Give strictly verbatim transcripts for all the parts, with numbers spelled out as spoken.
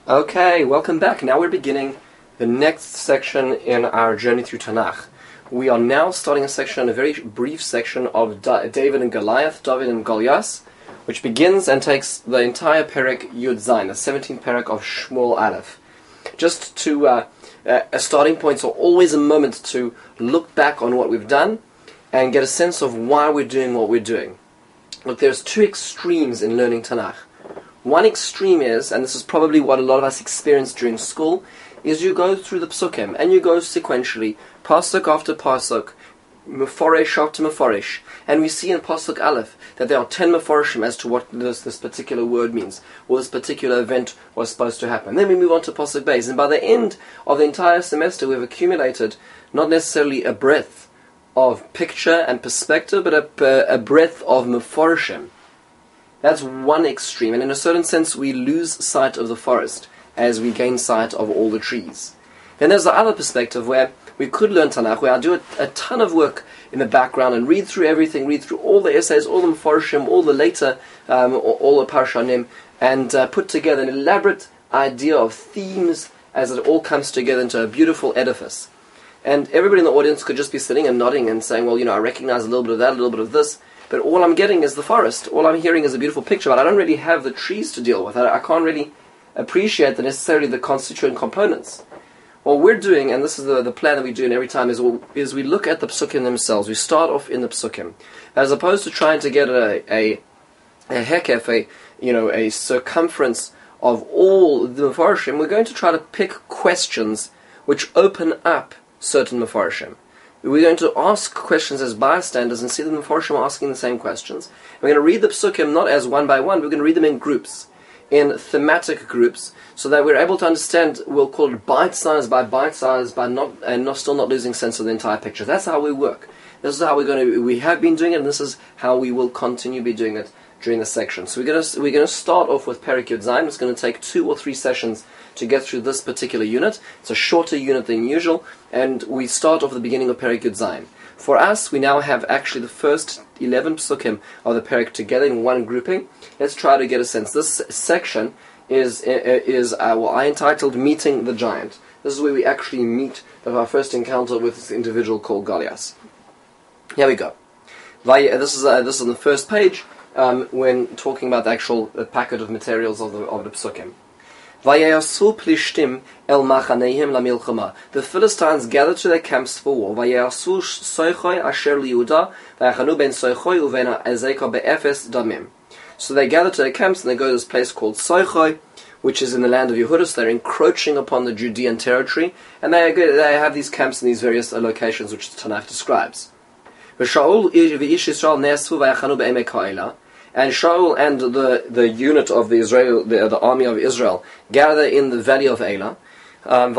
Okay, welcome back. Now we're beginning the next section in our journey through Tanakh. We are now starting a section, a very brief section of da- David and Goliath, David and Goliath, which begins and takes the entire Perek Yud Zayin, the seventeenth Perek of Shmuel Aleph. Just to, uh, uh, a starting point, so always a moment to look back on what we've done and get a sense of why we're doing what we're doing. Look, there's two extremes in learning Tanakh. One extreme is, and this is probably what a lot of us experience during school, is you go through the psukim, and you go sequentially, pasuk after pasuk, meforesh after meforesh, and we see in pasuk aleph that there are ten meforeshim as to what this, this particular word means, or this particular event was supposed to happen. Then we move on to pasuk beis, and by the end of the entire semester we've accumulated not necessarily a breadth of picture and perspective, but a, a breadth of meforeshim. That's one extreme, and in a certain sense we lose sight of the forest as we gain sight of all the trees. Then there's the other perspective where we could learn Tanakh, where I do a, a ton of work in the background and read through everything, read through all the essays, all the Meforshim, all the later, um, all the Parshanim, and uh, put together an elaborate idea of themes as it all comes together into a beautiful edifice. And everybody in the audience could just be sitting and nodding and saying, well, you know, I recognize a little bit of that, a little bit of this, but all I'm getting is the forest. All I'm hearing is a beautiful picture, but I don't really have the trees to deal with. I, I can't really appreciate the necessarily the constituent components. What we're doing, and this is the, the plan that we do in every time, is, we'll, is we look at the psukim themselves. We start off in the psukim. As opposed to trying to get a, a, a hekef, a, you know, a circumference of all the Mefarshim, we're going to try to pick questions which open up certain Mefarshim. We're going to ask questions as bystanders and see the Mefarshim asking the same questions. We're going to read the psukim not as one by one, we're going to read them in groups, in thematic groups, so that we're able to understand, we'll call it bite-size by bite-size, by not, and not, still not losing sense of the entire picture. That's how we work. This is how we're going to, we have been doing it, and this is how we will continue to be doing it during the section. So we're going to, we're going to start off with Perek Yud Zayin. It's going to take two or three sessions to get through this particular unit. It's a shorter unit than usual, and we start off at the beginning of Perek Yud Zayin. For us, we now have actually the first eleven psukim of the Perek together in one grouping. Let's try to get a sense. This section is is uh, what I entitled Meeting the Giant. This is where we actually meet our first encounter with this individual called Goliath. Here we go. This is uh, this is on the first page um, when talking about the actual uh, packet of materials of the of the psukim. Vayayasu plishtim el machaneihim la milchama. The Philistines gathered to their camps for war. Vayayasu soichoi asher liuda vayachanu ben soichoi uvena ezeka be'efes damim. So they gather to their camps and they go to this place called Soichoi, which is in the land of Yehuda. So they're encroaching upon the Judean territory, and they they have these camps in these various locations which the Tanakh describes. V'Shaul v'ish Yisrael ne'asu vayachanu be'emek ha'ela. And Shaul and the, the unit of the Israel, the, the army of Israel, gather in the valley of Elah, um,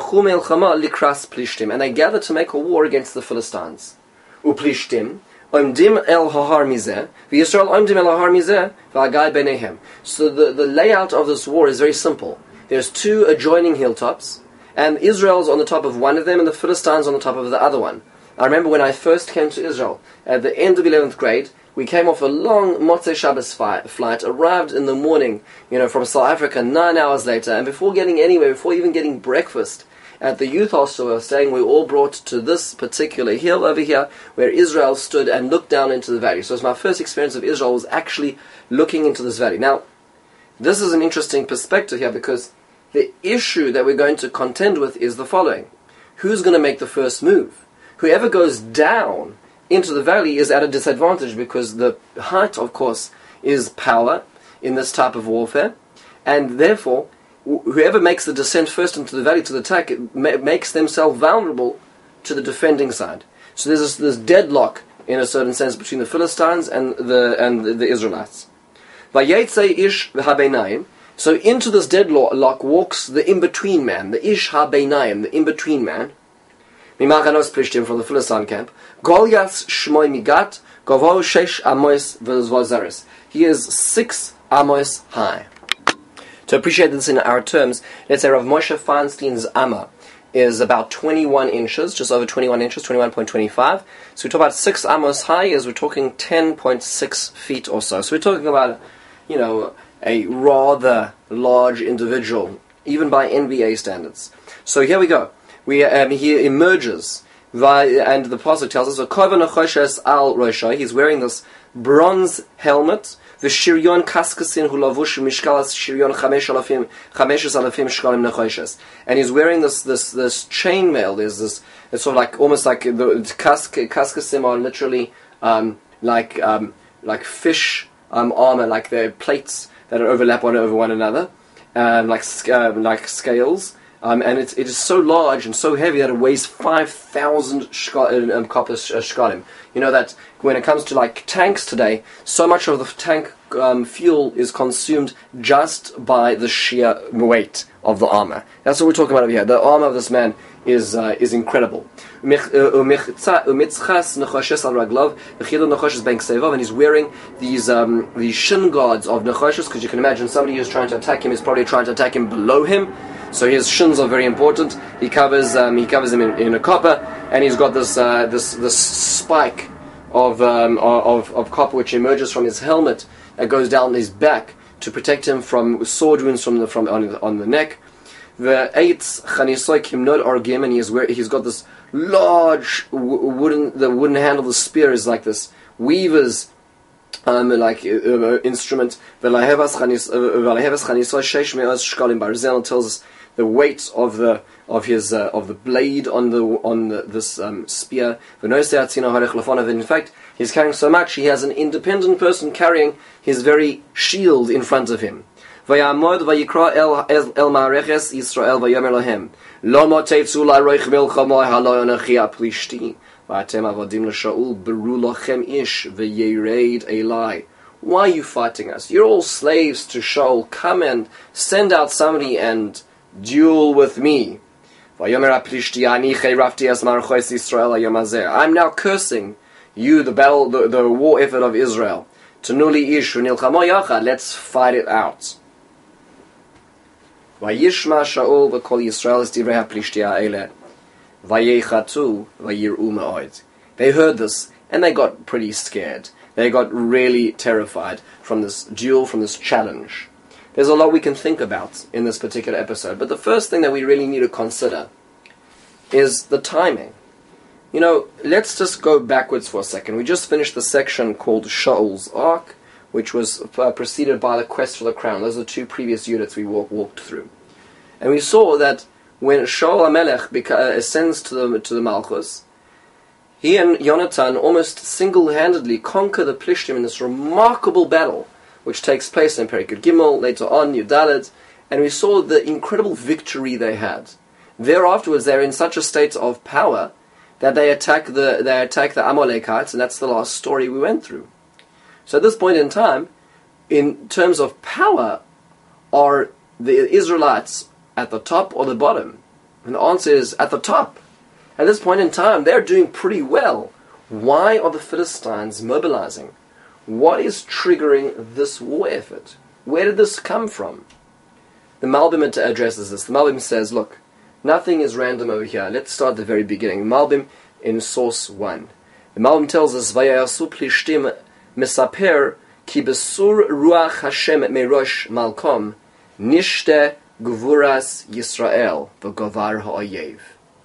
and they gather to make a war against the Philistines. Uplishtim, omdim el hahar mizeh, v'Yisrael omdim el hahar mizeh, v'agai benehem. So the, the layout of this war is very simple. There's two adjoining hilltops, and Israel's on the top of one of them, and the Philistines on the top of the other one. I remember when I first came to Israel, at the end of eleventh grade, we came off a long Motzei Shabbos flight, arrived in the morning, you know, from South Africa, nine hours later, and before getting anywhere, before even getting breakfast at the youth hostel we were staying, we were all brought to this particular hill over here, where Israel stood and looked down into the valley. So it was my first experience of Israel, was actually looking into this valley. Now, this is an interesting perspective here, because the issue that we're going to contend with is the following. Who's going to make the first move? Whoever goes down into the valley is at a disadvantage, because the height, of course, is power in this type of warfare, and therefore wh- whoever makes the descent first into the valley to the attack ma- makes themselves vulnerable to the defending side. So there's this, this deadlock, in a certain sense, between the Philistines and the and the, the Israelites. Vayetzei ish v'habeinayim. So into this deadlock walks the in-between man, the ish habeinayim, the in-between man, from the Philistine camp. Goliath shmoi migat, govo shesh amos v'zaris. He is six amos high. To appreciate this in our terms, let's say Rav Moshe Feinstein's amma is about twenty-one inches, just over twenty-one inches, twenty-one point two five. So we talk about six amos high, as we're talking ten point six feet or so. So we're talking about, you know, a rather large individual even by N B A standards. So here we go. We um, he emerges, and the pasuk tells us, al rosha. He's wearing this bronze helmet. V'shiryon kaskasin hu lavush mishkalas shiryon chamesh alafim chameshes alafim shkalim nechoshes. And he's wearing this this this chainmail. There's this. It's sort of like almost like the kask, kaskasim are literally um, like um, like fish um, armor, like they're plates that overlap one over one another, um, like uh, like scales. Um, and it, it is so large and so heavy that it weighs five thousand shka, um, copper sh- shkalim. You know that when it comes to like tanks today, so much of the tank um, fuel is consumed just by the sheer weight of the armor. That's what we're talking about over here. The armor of this man is uh, is incredible. And he's wearing these um, these shin guards of nechoshes, because you can imagine somebody who's trying to attack him is probably trying to attack him below him. So his shins are very important. He covers um, he covers him in, in a copper, and he's got this uh, this this spike of, um, of of copper which emerges from his helmet that goes down his back to protect him from sword wounds from the from on the, on the neck. The eight chanisoy kimnod argim, and he's where he's got this large w- wooden the wooden handle of the spear is like this weaver's um, like uh, uh, instrument. Velahevas chanisoy sheish me'az shkalim barzel tells us the weight of the of his uh, of the blade on the on the, this um, spear. And in fact, he's carrying so much, he has an independent person carrying his very shield in front of him. Vayamod vayikra el el ma'areches Yisrael vayomer lahem lo motetzu la'roich milchama halo yonachi aplishti va'atem avodim l'shaul beru lachem ish v'yered elai. Why are you fighting us? You're all slaves to Shaul. Come and send out somebody and duel with me. I'm now cursing you, the battle, the, the war effort of Israel. Let's fight it out. Vayishma Shaul v'kol Yisrael es divrei haplishtia eile. Vayechatu vayir'u ma'od. They heard this and they got pretty scared. They got really terrified from this duel, from this challenge. There's a lot we can think about in this particular episode, but the first thing that we really need to consider is the timing. You know, let's just go backwards for a second. We just finished the section called Shaul's Ark, which was uh, preceded by the quest for the crown. Those are the two previous units we walk, walked through. And we saw that when Shaul HaMelech beca- ascends to the, to the Malchus, he and Yonatan almost single-handedly conquer the Plishtim in this remarkable battle, which takes place in Perikut Gimel, later on, Yudalet, and we saw the incredible victory they had. Thereafterwards, they're in such a state of power that they attack the they attack the Amalekites, and that's the last story we went through. So at this point in time, in terms of power, are the Israelites at the top or the bottom? And the answer is at the top. At this point in time, they're doing pretty well. Why are the Philistines mobilizing? What is triggering this war effort? Where did this come from? The Malbim addresses this. The Malbim says, look, nothing is random over here. Let's start at the very beginning. Malbim in source one. The Malbim tells us, Vayayasu plishtim mesaper ki besur ruach Hashem merosh malkom nishte gvuras Yisrael v'govar ha'oyev.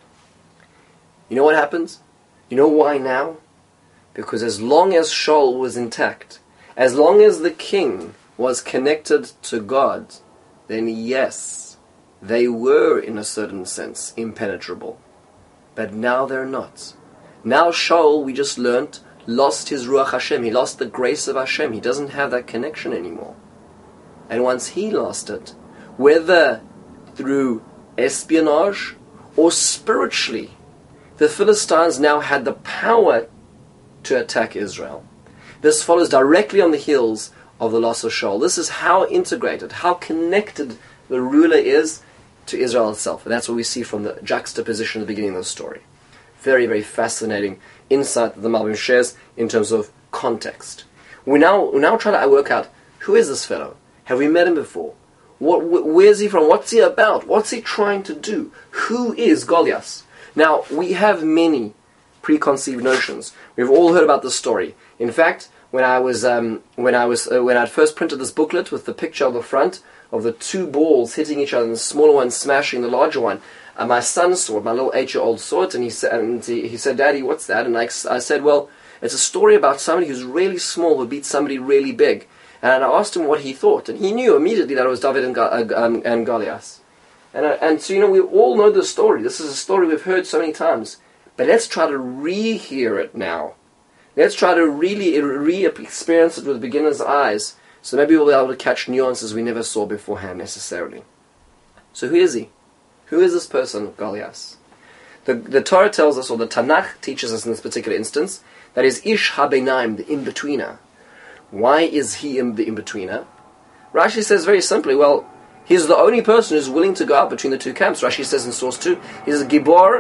You know what happens? You know why now? Because as long as Shaul was intact, as long as the king was connected to God, then yes, they were in a certain sense impenetrable. But now they're not. Now Shaul, we just learnt, lost his Ruach Hashem. He lost the grace of Hashem. He doesn't have that connection anymore. And once he lost it, whether through espionage or spiritually, the Philistines now had the power to attack Israel. This follows directly on the heels of the loss of Shaul. This is how integrated, how connected the ruler is to Israel itself. And that's what we see from the juxtaposition at the beginning of the story. Very, very fascinating insight that the Malbim shares in terms of context. We now we now try to work out, who is this fellow? Have we met him before? What, wh- where's he from? What's he about? What's he trying to do? Who is Goliath? Now, we have many preconceived notions. We've all heard about this story. In fact, when I was um, when I was uh, when I first printed this booklet with the picture of the front of the two balls hitting each other and the smaller one smashing the larger one. And my son saw it, my little eight-year-old saw it, and he said, and he, he said, "Daddy, what's that?" And I, I said, "Well, it's a story about somebody who's really small who beat somebody really big." And I asked him what he thought, and he knew immediately that it was David and, Ga- uh, um, and Goliath. And, uh, and so, you know, we all know this story. This is a story we've heard so many times. But let's try to re-hear it now. Let's try to really re-experience it with beginner's eyes, so maybe we'll be able to catch nuances we never saw beforehand necessarily. So who is he? Who is this person, Goliath? The, the Torah tells us, or the Tanakh teaches us in this particular instance, that is Ish HaBeinaim, the in-betweener. Why is he in the in-betweener? Rashi says very simply, well, he's the only person who's willing to go out between the two camps. Rashi says in source two, he's a Gibor,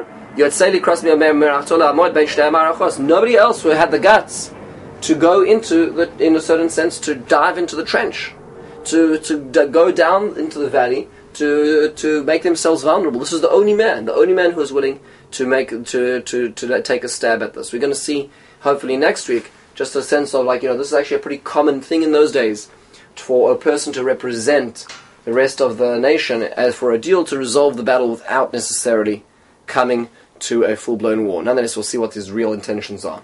nobody else who had the guts to go into, the, in a certain sense, to dive into the trench, to, to d- go down into the valley, to to make themselves vulnerable. This is the only man, the only man who is willing to make to to to take a stab at this. We're going to see, hopefully next week, just a sense of like, you know, this is actually a pretty common thing in those days for a person to represent the rest of the nation as for a deal to resolve the battle without necessarily coming to a full-blown war. Nonetheless, we'll see what his real intentions are.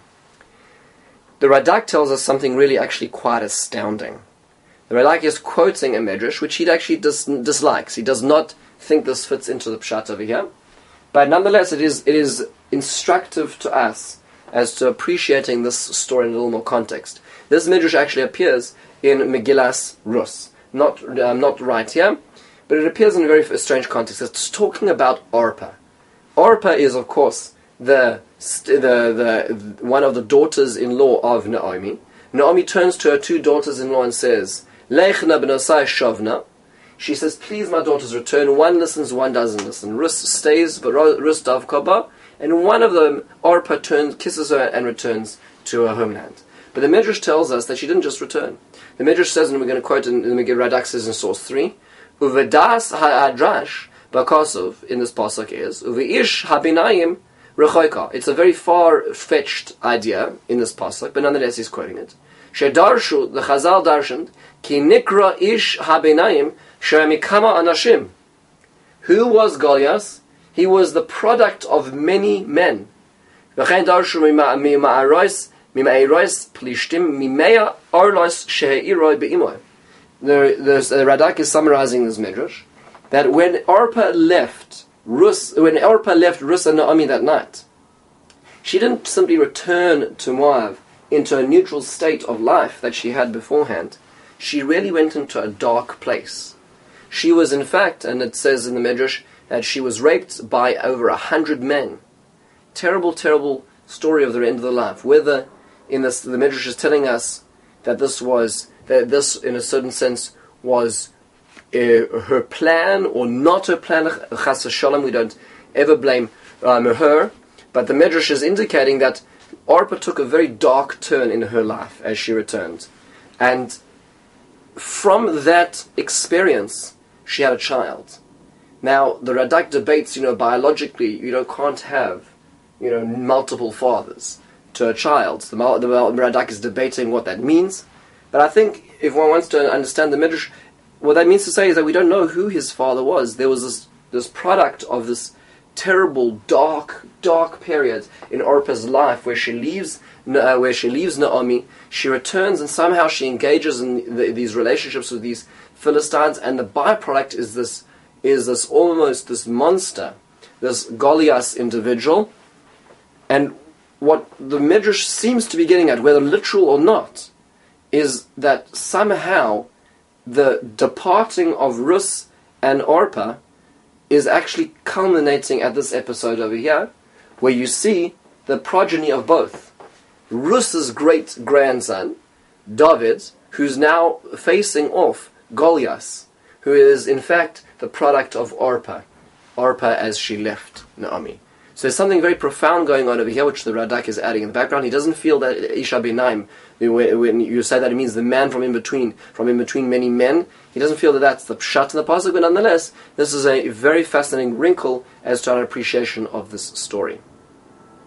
The Radak tells us something really actually quite astounding. The Radak is quoting a medrash which he actually dis- dislikes. He does not think this fits into the pshat over here. But nonetheless, it is it is instructive to us as to appreciating this story in a little more context. This midrash actually appears in Megillas Rus. Not, um, not right here, but it appears in a very strange context. It's talking about Orpah. Orpah is, of course, the, the, the one of the daughters-in-law of Naomi. Naomi turns to her two daughters-in-law and says, Leichna b'nosai shavna. She says, please, my daughters, return. One listens, one doesn't listen. Rus stays, but Rus davkaba. And one of them, Orpah, turns, kisses her and returns to her homeland. But the Midrash tells us that she didn't just return. The Midrash says, and we're going to quote in, in the Megillah Radak says in source three, Uvedas ha'adrash b'kosov, in this pasuk is, Uveish ha'binayim rechoika. It's a very far-fetched idea in this pasuk, but nonetheless he's quoting it. Shedarshu, the Chazal darshaned, ki nikra ish ha'binayim she'amikama anashim. Who was Goliath? He was the product of many men. V'chein darshu mima'arois mima'arois plishtim mimeya orlos she'iroi be'imoy. The, the, the Radak is summarizing this midrash that when Orpah left Rus, when Orpah left Rus and Naomi that night, she didn't simply return to Moab into a neutral state of life that she had beforehand. She really went into a dark place. She was, in fact, and it says in the midrash that she was raped by over a hundred men. Terrible, terrible story of the end of the life. Whether in this, the midrash is telling us that this was that this, in a certain sense, was uh, her plan or not her plan. Chas v'shalom, we don't ever blame um, her, but the Midrash is indicating that Orpah took a very dark turn in her life as she returned, and from that experience, she had a child. Now, the Radak debates, you know, biologically, you know, can't have, you know, multiple fathers to a child. The, the Radak is debating what that means. But I think if one wants to understand the Midrash, what that means to say is that we don't know who his father was. There was this, this product of this terrible, dark, dark period in Orpah's life where she leaves, uh, where she leaves Naomi. She returns and somehow she engages in the, these relationships with these Philistines, and the byproduct is this, is this almost this monster, this Goliath individual. And what the Midrash seems to be getting at, whether literal or not, is that somehow the departing of Rus and Orpah is actually culminating at this episode over here, where you see the progeny of both. Rus's great-grandson, David, who's now facing off Goliath, who is in fact the product of Orpah, Orpah as she left Naomi. So there's something very profound going on over here, which the Radak is adding in the background. He doesn't feel that Isha B'naim, when you say that it means the man from in between, from in between many men, he doesn't feel that that's the pshat in the pasuk, but nonetheless, this is a very fascinating wrinkle as to our appreciation of this story.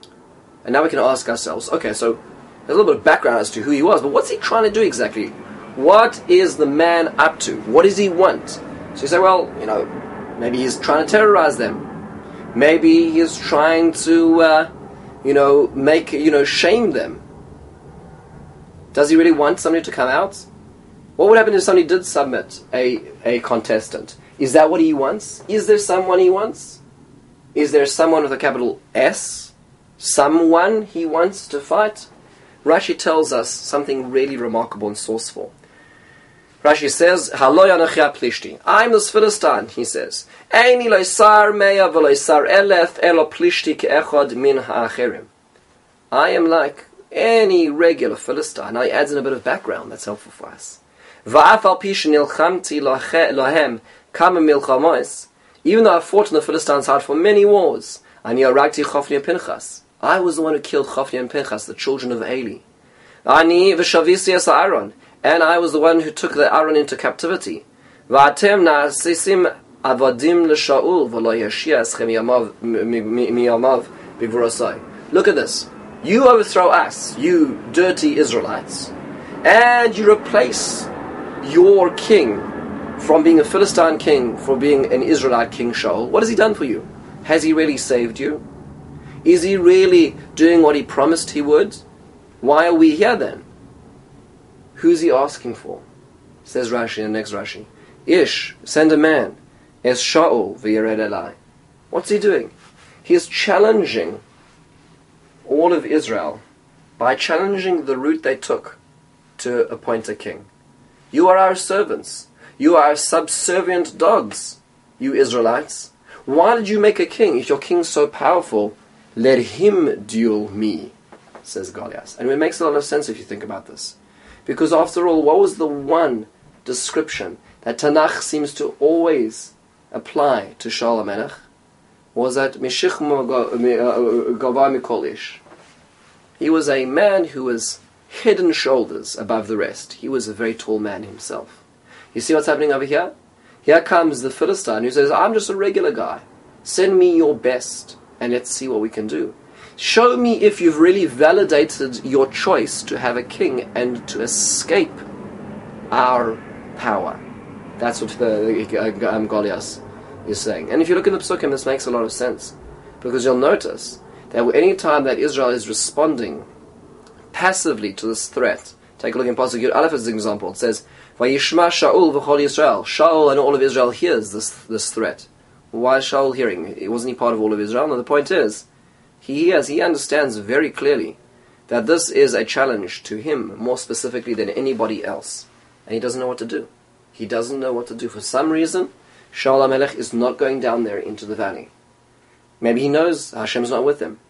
And now we can ask ourselves, okay, so there's a little bit of background as to who he was, but what's he trying to do exactly? What is the man up to? What does he want? So you say, well, you know, maybe he's trying to terrorize them. Maybe he's trying to, uh, you know, make, you know, shame them. Does he really want somebody to come out? What would happen if somebody did submit a, a contestant? Is that what he wants? Is there someone he wants? Is there someone with a capital S? Someone he wants to fight? Rashi tells us something really remarkable and sourceful. Rashi says, Halo Yanochia Plishti. I'm this Philistine, he says. Eini lo sar meya v'lo sar elef elo Plishti ke'echad min ha'acherim. I am like any regular Philistine. Now he adds in a bit of background that's helpful for us. Va'af al pi shenilchamti lohem kama milchamois. Even though I fought in the Philistines' heart for many wars, ani aragti Chofni and Pinchas. I was the one who killed Chofni and Pinchas, the children of Eli. Ani v'shavisi es Aaron. And I was the one who took the Aaron into captivity. V'atem na'asisim avadim l'Shaul v'lo yashia eschem miyamav b'gvurosai. Look at this. You overthrow us, you dirty Israelites, and you replace your king from being a Philistine king for being an Israelite king, Shaul. What has he done for you? Has he really saved you? Is he really doing what he promised he would? Why are we here then? Who's he asking for? Says Rashi in the next Rashi. Ish, send a man. Es Shaul v'yered elai. What's he doing? He is challenging all of Israel by challenging the route they took to appoint a king. You are our servants. You are subservient dogs, you Israelites. Why did you make a king? If your king's so powerful, let him duel me, says Goliath. And it makes a lot of sense if you think about this. Because after all, what was the one description that Tanakh seems to always apply to Shaul HaMelech? Was that Mishich Gava Mikol Ish. He was a man who was head and shoulders above the rest. He was a very tall man himself. You see what's happening over here? Here comes the Philistine who says, I'm just a regular guy. Send me your best and let's see what we can do. Show me if you've really validated your choice to have a king and to escape our power. That's what the um, Goliath is saying. And if you look in the Psukim, this makes a lot of sense. Because you'll notice that any time that Israel is responding passively to this threat, take a look in Pasuk Yud Aleph as an example. It says, Vayishma Shaul v'chol Yisrael. Shaul and all of Israel hears this this threat. Why is Shaul hearing? Wasn't he part of all of Israel? No, the point is, he hears, he understands very clearly that this is a challenge to him more specifically than anybody else. And he doesn't know what to do. He doesn't know what to do. For some reason, Shaul HaMelech is not going down there into the valley. Maybe he knows Hashem's not with him.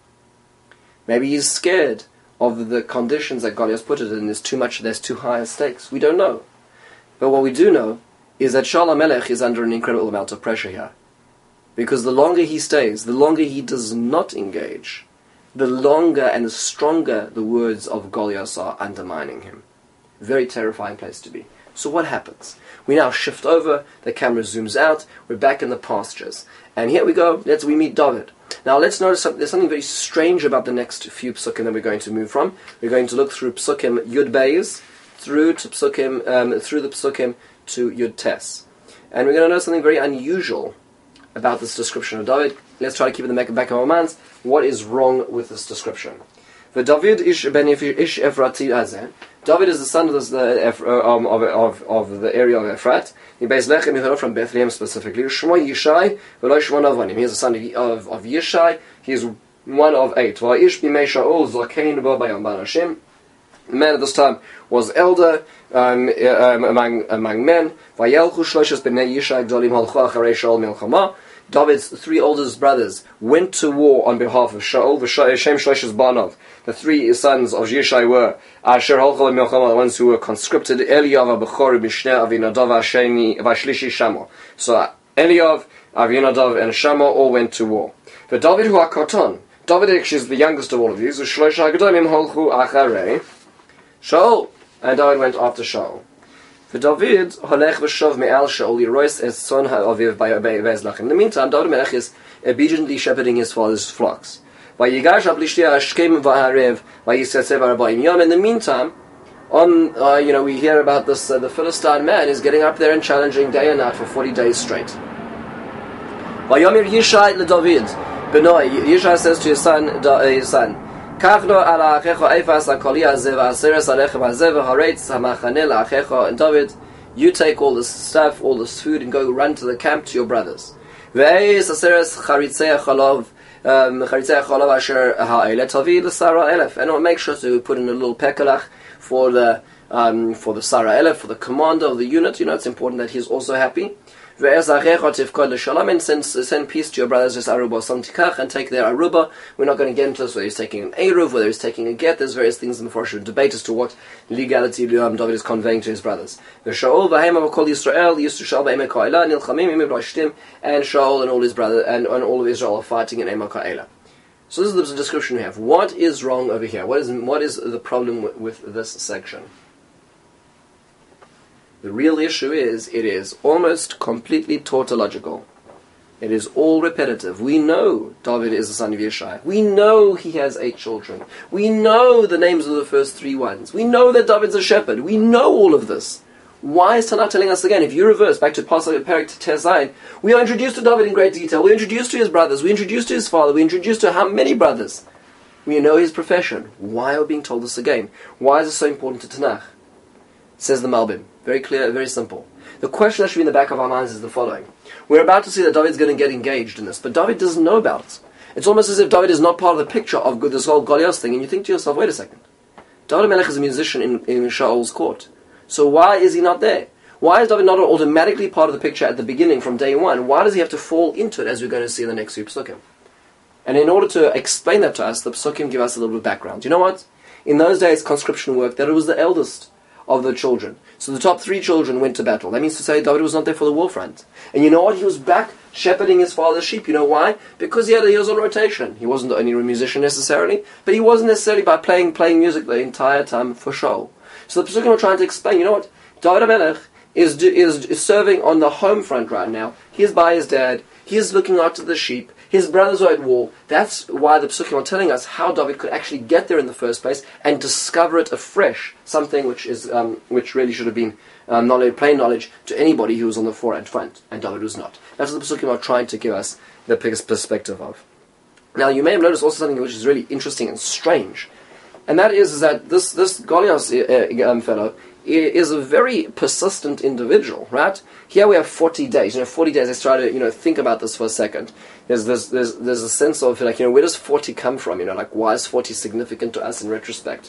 Maybe he's scared of the conditions that Goliath put it in. There's too much, there's too high stakes. We don't know. But what we do know is that Shaul HaMelech is under an incredible amount of pressure here. Because the longer he stays, the longer he does not engage, the longer and the stronger the words of Goliath are undermining him. Very terrifying place to be. So what happens? We now shift over, the camera zooms out, we're back in the pastures. And here we go, let's we meet David. Now let's notice something, there's something very strange about the next few psukim that we're going to move from. We're going to look through psukim Yud Beis, through to psukim, um, through the psukim to Yud Tes. And we're going to know something very unusual about this description of David. Let's try to keep it in the back of our minds. What is wrong with this description? The David ish ben ish Efrati hazeh. David is the son of the um, of, of of the area of Ephrat. He Beis Lechem, he heard from Bethlehem specifically. Shmo Yishai, v'lo Shmo Navanim. He is the son of of, of Yishai. He is one of eight. Va'ish b'mei Shaul zakein bo bayam ban Hashem. The man at this time was elder um, um, among among men. Vayelchu shloshes b'nei Yishai gdolim halchu acharei Shaul milchama. David's three oldest brothers went to war on behalf of Shaul, Shem Shloshes Banov. The three sons of Yishai were Asher Holchol Milchama, the ones who were conscripted, Eliyav, Bechor, Mishneh, Avinadav, Hashemi, Vashlishi, Shamo. So Eliyav, Avinadav, and Shamo all went to war. But David, who are Koton, David actually is the youngest of all of these, Shlosha Gedolim Holchu Acharei Shaul, and David went after Shaul. For David, Holech v'shov me'al Shaul Yerois es son ha'aviv b'ezlach. In the meantime, David Melech is obediently shepherding his father's flocks. Vayigash ha'plishtia ha'shkem v'harev v'yisetzev ha'arbaim yom. In the meantime, On, uh, you know, we hear about this, uh, the Philistine man is getting up there and challenging day and night for forty days straight. Vayomir Yishai LeDavid, Benoi, Yishai says to his son, uh, his son, Kachno ala achecho eifas akoli hazeh v'aseres alechem hazeh v'haretz hamachane la'achecho, and David, you take all this stuff, all this food, and go run to the camp to your brothers. Ve'eis aseres charitzei chalov, charitzei chalov asher ha'elet tavi l'sara elef, and make sure to put in a little pekalach for the um, for the Sarah Elef, for the commander of the unit. You know, it's important that he's also happy. And send, send peace to your brothers, and take their aruba. We're not going to get into this, whether he's taking an eruv, whether he's taking a get. There's various things in the Mepharshim debate as to what legality David is conveying to his brothers. And Shaul and all his brothers and, and all of Israel are fighting in Emak Ha'ela. So this is the description we have. What is wrong over here? What is what is the problem with, with this section? The real issue is, it is almost completely tautological. It is all repetitive. We know David is the son of Yishai. We know he has eight children. We know the names of the first three ones. We know that David's a shepherd. We know all of this. Why is Tanakh telling us again? If you reverse back to Pasuk Perek Tezayin, we are introduced to David in great detail. We're introduced to his brothers. We're introduced to his father. We're introduced to how many brothers. We know his profession. Why are we being told this again? Why is it so important to Tanakh? Says the Malbim. Very clear, very simple. The question that should be in the back of our minds is the following. We're about to see that David's going to get engaged in this, but David doesn't know about it. It's almost as if David is not part of the picture of this whole Goliath thing, and you think to yourself, wait a second. David Melech is a musician in, in Shaul's court. So why is he not there? Why is David not automatically part of the picture at the beginning from day one? Why does he have to fall into it, as we're going to see in the next few Psukim? And in order to explain that to us, the Psukim give us a little bit of background. You know what? In those days, conscription worked that it was the eldest of the children. So the top three children went to battle. That means to say David was not there for the war front. And you know what? He was back shepherding his father's sheep. You know why? Because he had he was on rotation. He wasn't only a musician necessarily, but he wasn't necessarily by playing playing music the entire time for show. So the Pesukim are trying to explain, you know what? David HaMelech is, is, is serving on the home front right now. He is by his dad. He is looking after the sheep. His brothers are at war. That's why the Pesukim are telling us how David could actually get there in the first place and discover it afresh, something which is um, which really should have been um, knowledge, plain knowledge to anybody who was on the fore and front, and David was not. That's what the Pesukim are trying to give us the perspective of. Now, you may have noticed also something which is really interesting and strange, and that is, is that this this Goliath uh, um, fellow is a very persistent individual, right? Here we have forty days. You know, forty days. Let's try to, you know, think about this for a second. There's there's there's there's a sense of like, you know, where does forty come from? You know, like why is forty significant to us in retrospect?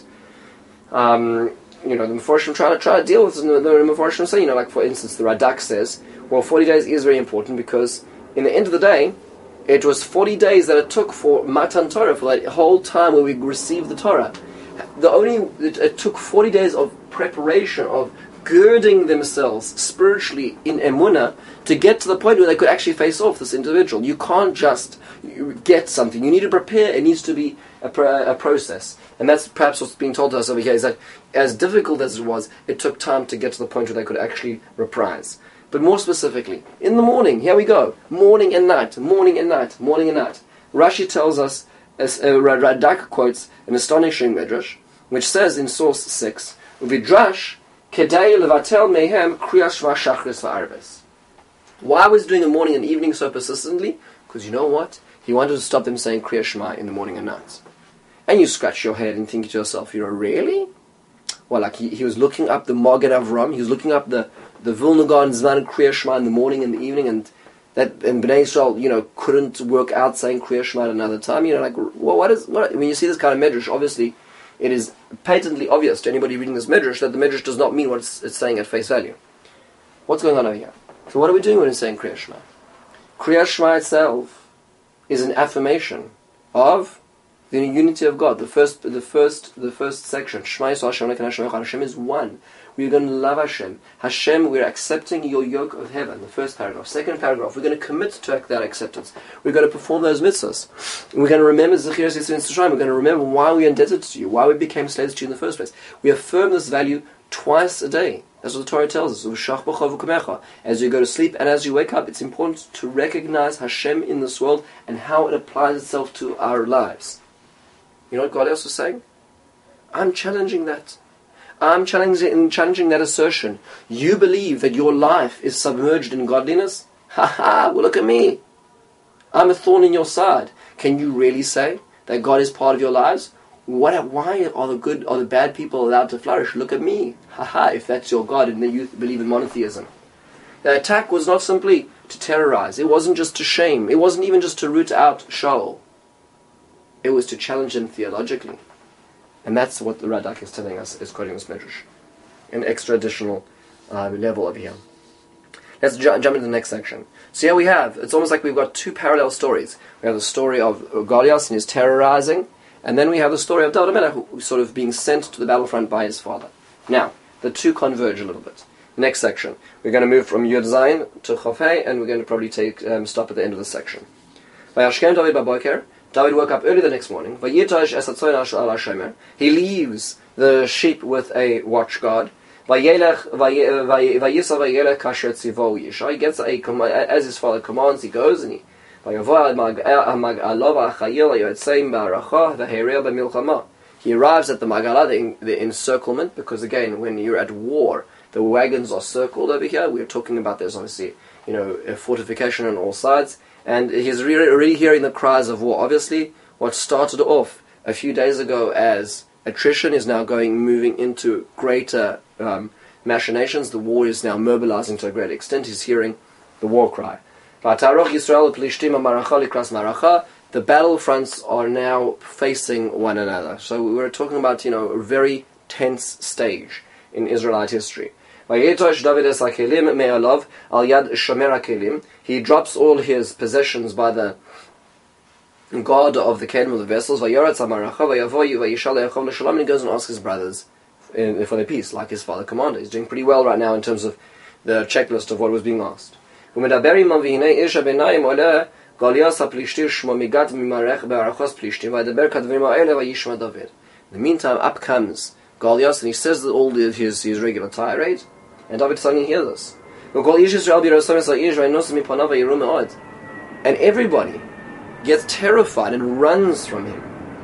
Um, you know, the Mepharshim try to try to deal with this. The Mepharshim say, you know, like for instance, the Radak says, well, forty days is very important because in the end of the day, it was forty days that it took for Matan Torah, for that whole time where we received the Torah. The only it, it took forty days of preparation, of girding themselves spiritually in Emunah to get to the point where they could actually face off this individual. You can't just get something. You need to prepare. It needs to be a, a process. And that's perhaps what's being told to us over here, is that as difficult as it was, it took time to get to the point where they could actually reprise. But more specifically, in the morning, here we go, morning and night, morning and night, morning and night. Rashi tells us, as uh, Radak quotes an astonishing midrash, which says in source six, Uvidrash kedai levatel mehem kriyas shema shachris va'arves. Why was he doing the morning and evening so persistently? Because you know what? He wanted to stop them saying Kriya Shema in the morning and night. And you scratch your head and think to yourself, you know, really? Well, like he, he was looking up the Magen Avram, he was looking up the the Vilna Gaon Zman Kriya Shema in the morning and the evening, and that and Bnei Israel, you know, couldn't work out saying Kriya Shema at another time. You know, like, well, what is what? When you see this kind of medrash, obviously, it is patently obvious to anybody reading this medrash that the medrash does not mean what it's, it's saying at face value. What's going on over here? So what are we doing when it's saying Kriya Shema? Kriya Shema itself is an affirmation of the unity of God. The first, the first, the first section. Shema Yisrael Hashem Elokeinu Hashem Echad. Hashem is one. We're going to love Hashem. Hashem, we're accepting your yoke of heaven. The first paragraph. Second paragraph, we're going to commit to that acceptance. We're going to perform those mitzvahs. We're going to remember Zechiras Yisrael Tzrayim. We're going to remember why we are indebted to you, why we became slaves to you in the first place. We affirm this value twice a day. That's what the Torah tells us. As you go to sleep and as you wake up, it's important to recognize Hashem in this world and how it applies itself to our lives. You know what God else was saying? I'm challenging that. I'm challenging, challenging that assertion. You believe that your life is submerged in godliness? Ha ha, well look at me. I'm a thorn in your side. Can you really say that God is part of your lives? What? Why are the good or the bad people allowed to flourish? Look at me. Ha ha, if that's your God and you believe in monotheism. The attack was not simply to terrorize. It wasn't just to shame. It wasn't even just to root out Shaul. It was to challenge him theologically. And that's what the Radak is telling us, is quoting this Medrash. An extra additional uh, level over here. Let's ju- jump into the next section. So here we have, it's almost like we've got two parallel stories. We have the story of Goliath and his terrorizing, and then we have the story of David HaMelech, who's sort of being sent to the battlefront by his father. Now, the two converge a little bit. Next section. We're going to move from Yud Zayin to Chof Hei, and we're going to probably take um, stop at the end of the section. Vayashkem David baboker. David woke up early the next morning. Vayitash es hatzon shel hashomer. He leaves the sheep with a watch guard. Vayelech vayisa vayelech kasher tzivo yisha. He gets a as his father commands. He goes and he vayavoy magalov achayil yotzim baracha v'heril b'milchama. He arrives at the Magalah, the, the encirclement, because again, when you're at war, the wagons are circled over here. We're talking about there's obviously, you know, a fortification on all sides. And he's really, really hearing the cries of war. Obviously, what started off a few days ago as attrition is now going, moving into greater um, machinations. The war is now mobilizing to a great extent. He's hearing the war cry. The battlefronts are now facing one another. So we were talking about, you know, a very tense stage in Israelite history. He drops all his possessions by the guard of the kelim of the vessels. And he goes and asks his brothers for their peace, like his father commanded. He's doing pretty well right now in terms of the checklist of what was being asked. In the meantime, up comes Goliath, and he says all his, his regular tirade, and David suddenly hears this. And everybody gets terrified and runs from him.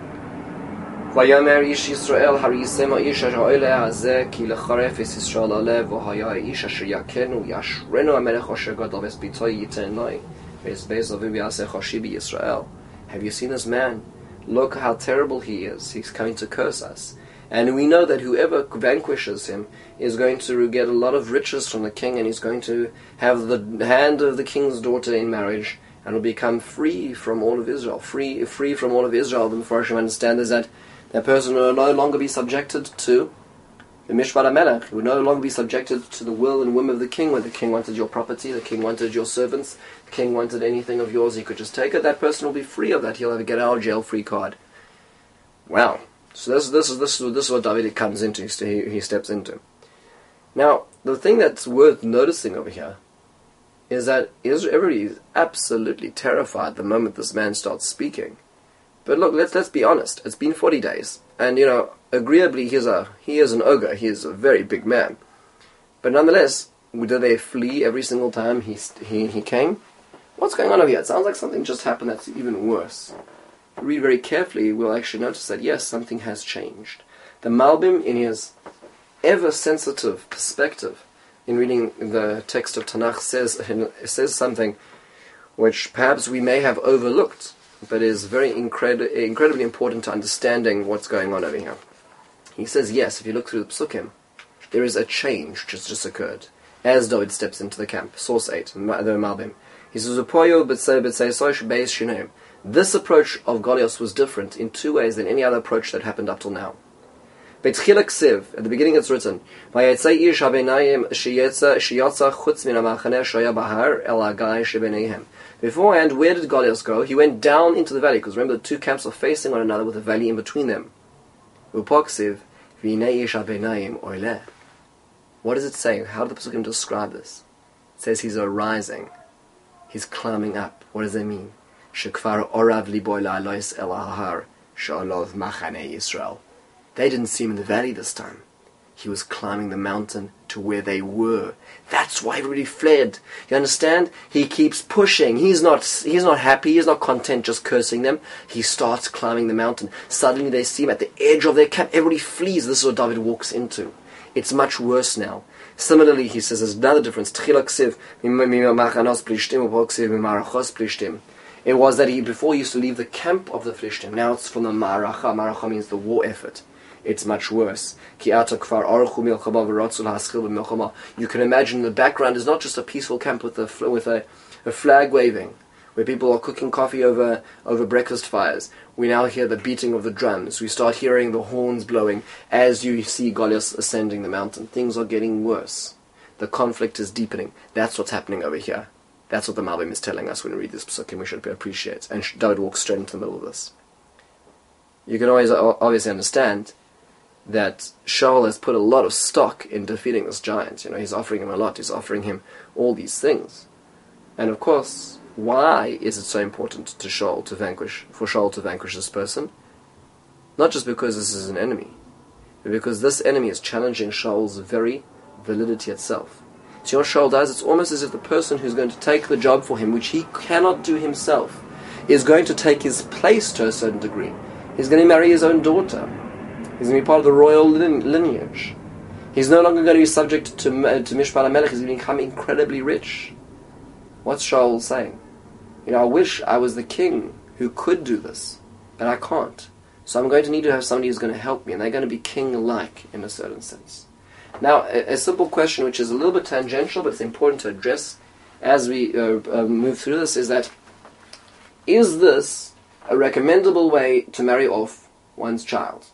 Have you seen this man? Look how terrible he is. He's coming to curse us. And we know that whoever vanquishes him is going to get a lot of riches from the king, and he's going to have the hand of the king's daughter in marriage, and will become free from all of Israel. Free free from all of Israel. The Mepharshim understand is that that person will no longer be subjected to the Mishpat HaMelech. He would no longer be subjected to the will and whim of the king. When the king wanted your property, the king wanted your servants, the king wanted anything of yours, he could just take it. That person will be free of that. He'll have a get out of jail free card. Wow. So this, this, is, this, is, this is what David comes into, he, he steps into. Now, the thing that's worth noticing over here is that everybody is absolutely terrified the moment this man starts speaking. But look, let's let's be honest. It's been forty days, and you know, agreeably, he's a he is an ogre. He is a very big man. But nonetheless, did they flee every single time he he he came? What's going on over here? It sounds like something just happened that's even worse. Read very carefully, we'll actually notice that yes, something has changed. The Malbim, in his ever-sensitive perspective, in reading the text of Tanakh, says says something which perhaps we may have overlooked, but is very incredi- incredibly important to understanding what's going on over here. He says, yes, if you look through the Psukim, there is a change which has just occurred as David steps into the camp. Source eight, the Malbim. He says, this approach of Goliath was different in two ways than any other approach that happened up till now. At the beginning it's written, beforehand, where did Goliath go? He went down into the valley, because remember the two camps are facing one another with a valley in between them. What does it say? How did the Pesukim describe this? It says he's arising. He's climbing up. What does that mean? They didn't see him in the valley this time. He was climbing the mountain to where they were. That's why everybody fled. You understand? He keeps pushing. He's not he's not happy. He's not content just cursing them. He starts climbing the mountain. Suddenly they see him at the edge of their camp. Everybody flees. This is what David walks into. It's much worse now. Similarly, he says there's another difference. It was that he before he used to leave the camp of the Plishtim. Now it's from the Ma'aracha. Ma'aracha means the war effort. It's much worse. You can imagine the background is not just a peaceful camp with a with a, a flag waving, where people are cooking coffee over over breakfast fires. We now hear the beating of the drums. We start hearing the horns blowing as you see Goliath ascending the mountain. Things are getting worse. The conflict is deepening. That's what's happening over here. That's what the Malbim is telling us when we read this psukim. We should appreciate. And David walks straight into the middle of this. You can always obviously understand that Shaul has put a lot of stock in defeating this giant. You know, he's offering him a lot. He's offering him all these things. And of course, why is it so important to Shaul to vanquish, for Shaul to vanquish this person? Not just because this is an enemy, but because this enemy is challenging Shaul's very validity itself. So what Shaul does, it's almost as if the person who's going to take the job for him, which he cannot do himself, is going to take his place to a certain degree. He's going to marry his own daughter. He's going to be part of the royal lineage. He's no longer going to be subject to, to Mishpat HaMelech. He's going to become incredibly rich. What's Shaul saying? You know, I wish I was the king who could do this, but I can't. So I'm going to need to have somebody who's going to help me, and they're going to be king-like in a certain sense. Now, a, a simple question which is a little bit tangential, but it's important to address as we uh, uh, move through this, is that, is this a recommendable way to marry off one's child?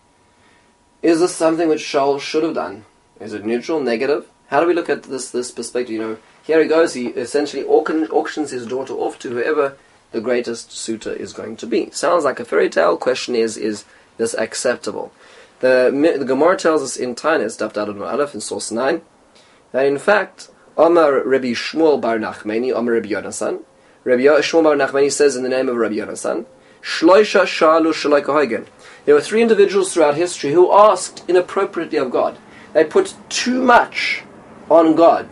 Is this something which Shaul should have done? Is it neutral, negative? How do we look at this this perspective? You know, here he goes, he essentially auction, auctions his daughter off to whoever the greatest suitor is going to be. Sounds like a fairy tale. Question is, is this acceptable? The, the Gemara tells us in Tainis, Daf Daled Amud Aleph in source nine, that in fact, Amar Rabbi Shmuel bar Nachmani, Amar Rabbi Yonasan, Rabbi Shmuel bar Nachmani says in the name of Rabbi Yonasan, Shloisha shalu shalai kohagen. There were three individuals throughout history who asked inappropriately of God. They put too much on God.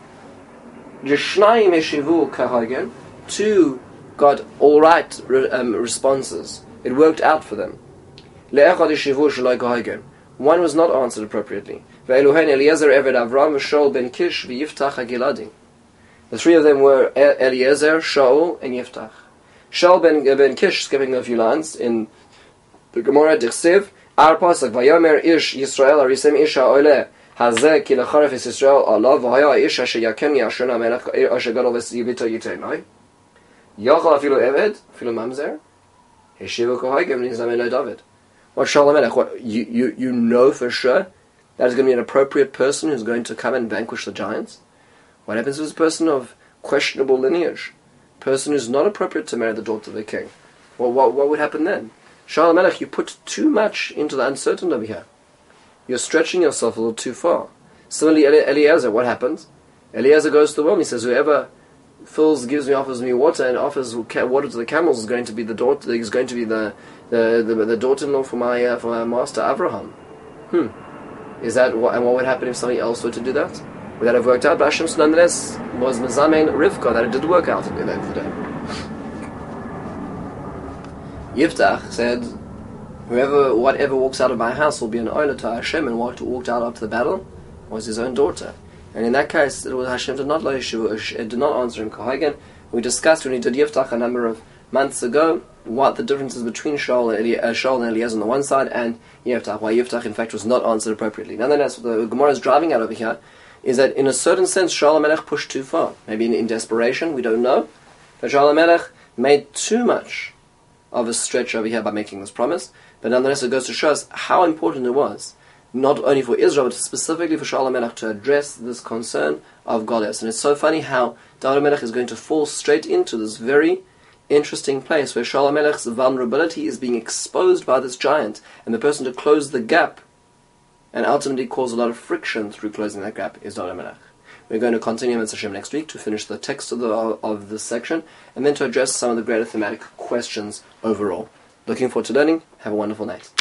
Jeshnayim eshivu kohagen. Two got all right um, responses. It worked out for them. Le'echad eshivu shalai kohagen. One was not answered appropriately. Ve'eluhen Eliezer Eved Avram Shaul ben Kish v'Yiftach HaGiladi. The three of them were Eliezer, Shaul, and Yiftach. Shaul ben, ben Kish, skipping a few lines in the Gemara Dichsev, Ar Pasuk, Vayomer Ish Yisrael Arisem Isha Oile Hazeh Ki Lecharef Es Yisrael Allah Vahaya Ish Asher Yakem Yashona Melech Asher Gadol V'Yivito Yitenai Yachal Afilu Eved Afilu Mamzer Heshivu Kohagem Nizamei David. What Shaul HaMelech? What you, you you know for sure that is going to be an appropriate person who's going to come and vanquish the giants? What happens to this person of questionable lineage? Person who's not appropriate to marry the daughter of the king? Well, what what would happen then? Shaul HaMelech, you put too much into the uncertain over here. You're stretching yourself a little too far. Similarly, Eliezer, what happens? Eliezer goes to the well, he says, whoever fills, gives me, offers me water, and offers water to the camels is going to be the daughter. Is going to be the the, the, the daughter-in-law for my uh, for my master Abraham. Hmm. Is that what? And what would happen if somebody else were to do that? Would that have worked out? But Hashem nonetheless was Mezamein Rivka, that it did work out at the end of the day. Yiftach said, whoever, whatever walks out of my house will be an oila to Hashem, and what walked out after the battle was his own daughter. And in that case, it was Hashem did not did not answer him kohagen. We discussed when we did Yiftach a number of months ago what the difference is between Shaul and, Eli- uh, Shaul and Eliezer on the one side and Yiftach, why Yiftach in fact was not answered appropriately. Nonetheless, what the Gemara is driving at over here is that in a certain sense Shaul HaMelech pushed too far. Maybe in, in desperation, we don't know. But Shaul HaMelech made too much of a stretch over here by making this promise. But nonetheless, it goes to show us how important it was, not only for Israel, but specifically for Shaul HaMelech to address this concern of Goliath. And it's so funny how David HaMelech is going to fall straight into this very interesting place where Shaul HaMelech's vulnerability is being exposed by this giant, and the person to close the gap and ultimately cause a lot of friction through closing that gap is David HaMelech. We're going to continue with Hashem next week to finish the text of, the, of this section and then to address some of the greater thematic questions overall. Looking forward to learning. Have a wonderful night.